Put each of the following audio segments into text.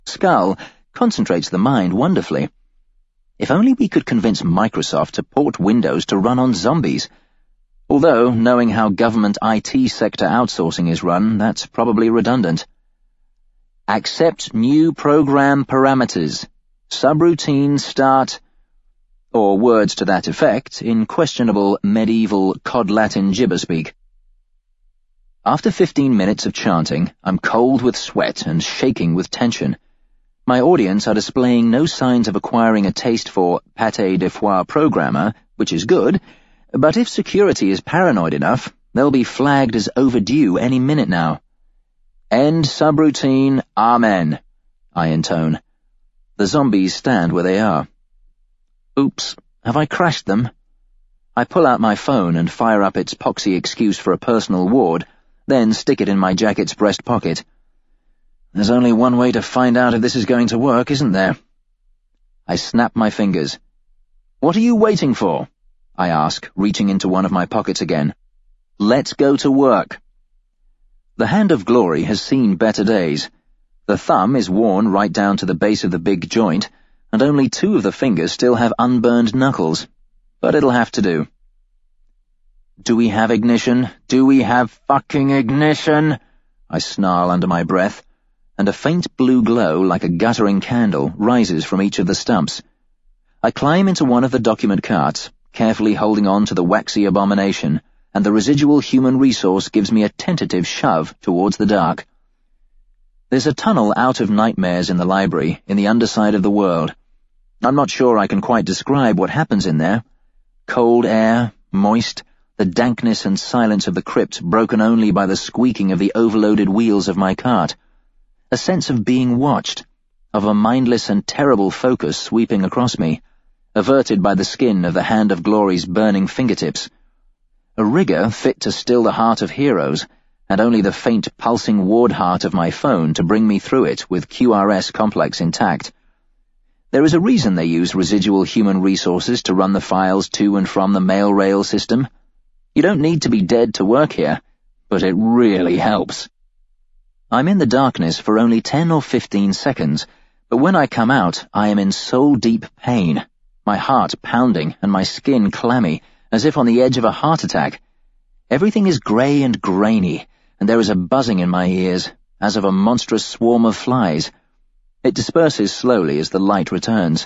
skull concentrates the mind wonderfully. If only we could convince Microsoft to port Windows to run on zombies. Although, knowing how government IT sector outsourcing is run, that's probably redundant. Accept new program parameters. Subroutine start, or words to that effect, in questionable medieval cod Latin gibberspeak. After 15 minutes of chanting, I'm cold with sweat and shaking with tension. My audience are displaying no signs of acquiring a taste for pâté de foie programmer, which is good, but if security is paranoid enough, they'll be flagged as overdue any minute now. End subroutine, amen, I intone. The zombies stand where they are. Oops, have I crashed them? I pull out my phone and fire up its poxy excuse for a personal ward, then stick it in my jacket's breast pocket. There's only one way to find out if this is going to work, isn't there? I snap my fingers. What are you waiting for? I ask, reaching into one of my pockets again. Let's go to work. The Hand of Glory has seen better days. The thumb is worn right down to the base of the big joint, and only 2 of the fingers still have unburned knuckles. But it'll have to do. Do we have ignition? Do we have fucking ignition? I snarl under my breath, and a faint blue glow like a guttering candle rises from each of the stumps. I climb into one of the document carts, carefully holding on to the waxy abomination, and the residual human resource gives me a tentative shove towards the dark. There's a tunnel out of nightmares in the library, in the underside of the world. I'm not sure I can quite describe what happens in there. Cold air, moist, the dankness and silence of the crypt broken only by the squeaking of the overloaded wheels of my cart. A sense of being watched, of a mindless and terrible focus sweeping across me, averted by the skin of the Hand of Glory's burning fingertips. A rigor fit to still the heart of heroes, and only the faint pulsing ward heart of my phone to bring me through it with QRS complex intact. There is a reason they use residual human resources to run the files to and from the mail rail system. You don't need to be dead to work here, but it really helps. I'm in the darkness for only 10 or 15 seconds, but when I come out, I am in soul-deep pain, my heart pounding and my skin clammy, as if on the edge of a heart attack. Everything is grey and grainy, and there is a buzzing in my ears, as of a monstrous swarm of flies. It disperses slowly as the light returns.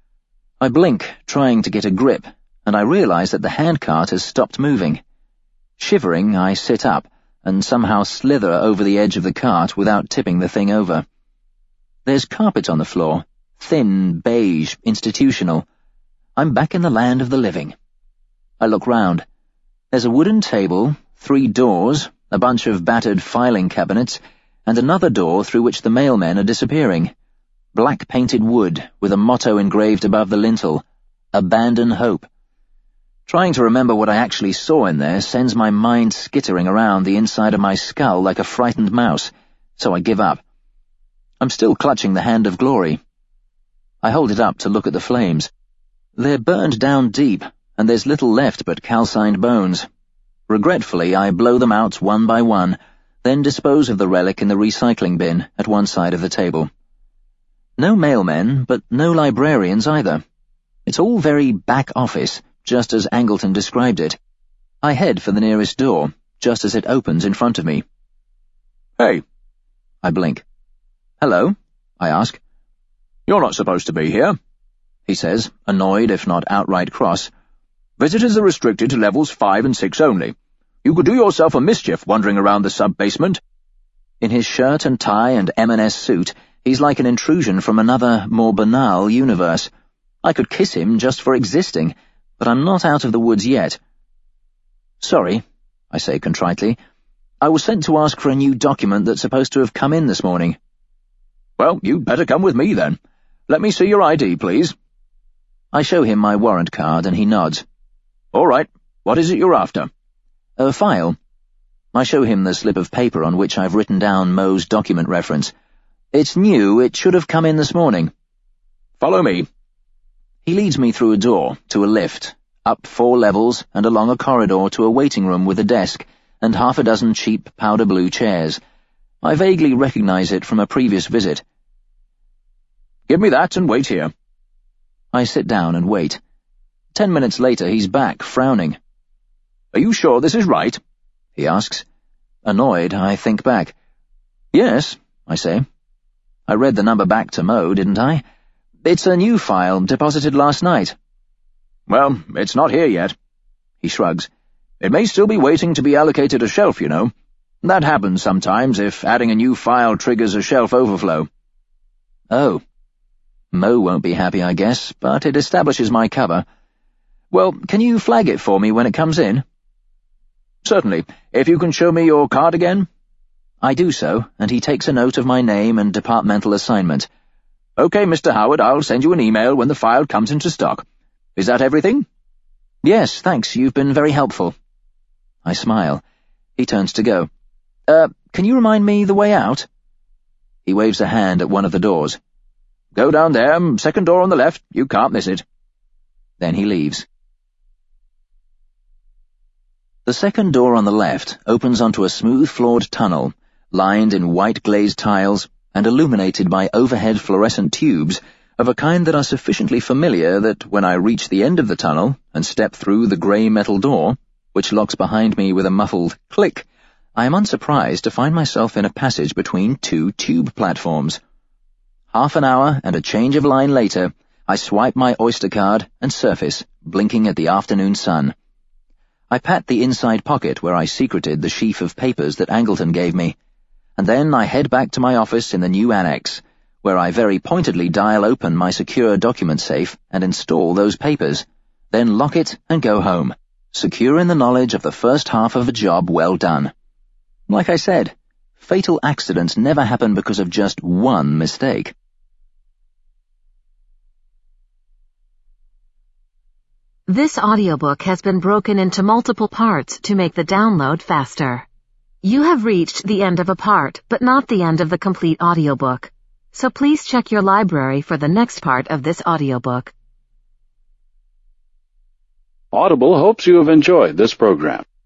I blink, trying to get a grip, and I realize that the handcart has stopped moving. Shivering, I sit up, and somehow slither over the edge of the cart without tipping the thing over. There's carpet on the floor, thin, beige, institutional. I'm back in the land of the living. I look round. There's a wooden table, 3 doors, a bunch of battered filing cabinets, and another door through which the mailmen are disappearing. Black-painted wood, with a motto engraved above the lintel, Abandon Hope. Trying to remember what I actually saw in there sends my mind skittering around the inside of my skull like a frightened mouse, so I give up. I'm still clutching the Hand of Glory. I hold it up to look at the flames. They're burned down deep, and there's little left but calcined bones. Regretfully, I blow them out one by one, then dispose of the relic in the recycling bin at one side of the table. No mailmen, but no librarians either. It's all very back office, just as Angleton described it. I head for the nearest door, just as it opens in front of me. Hey. I blink. Hello? I ask. You're not supposed to be here, he says, annoyed if not outright cross. Visitors are restricted to levels 5 and 6 only. You could do yourself a mischief wandering around the sub-basement. In his shirt and tie and M&S suit, he's like an intrusion from another, more banal universe. I could kiss him just for existing, but I'm not out of the woods yet. Sorry, I say contritely. I was sent to ask for a new document that's supposed to have come in this morning. Well, you'd better come with me then. Let me see your ID, please. I show him my warrant card and he nods. All right. What is it you're after? A file. I show him the slip of paper on which I've written down Moe's document reference. It's new, it should have come in this morning. Follow me. He leads me through a door, to a lift, up 4 levels and along a corridor to a waiting room with a desk and half a dozen cheap powder blue chairs. I vaguely recognize it from a previous visit. Give me that and wait here. I sit down and wait. 10 minutes later, he's back, frowning. Are you sure this is right? He asks. Annoyed, I think back. Yes, I say. I read the number back to Mo, didn't I? It's a new file, deposited last night. Well, it's not here yet. He shrugs. It may still be waiting to be allocated a shelf, you know. That happens sometimes if adding a new file triggers a shelf overflow. Oh. Mo won't be happy, I guess, but it establishes my cover. Well, can you flag it for me when it comes in? Certainly. If you can show me your card again? I do so, and he takes a note of my name and departmental assignment. Okay, Mr. Howard, I'll send you an email when the file comes into stock. Is that everything? Yes, thanks, you've been very helpful. I smile. He turns to go. Can you remind me the way out? He waves a hand at one of the doors. Go down there, second door on the left, you can't miss it. Then he leaves. The second door on the left opens onto a smooth-floored tunnel, lined in white glazed tiles and illuminated by overhead fluorescent tubes of a kind that are sufficiently familiar that when I reach the end of the tunnel and step through the grey metal door, which locks behind me with a muffled click, I am unsurprised to find myself in a passage between two tube platforms. Half an hour and a change of line later, I swipe my Oyster card and surface, blinking at the afternoon sun. I pat the inside pocket where I secreted the sheaf of papers that Angleton gave me, and then I head back to my office in the new annex, where I very pointedly dial open my secure document safe and install those papers, then lock it and go home, secure in the knowledge of the first half of a job well done. Like I said, fatal accidents never happen because of just one mistake. This audiobook has been broken into multiple parts to make the download faster. You have reached the end of a part, but not the end of the complete audiobook. So please check your library for the next part of this audiobook. Audible hopes you have enjoyed this program.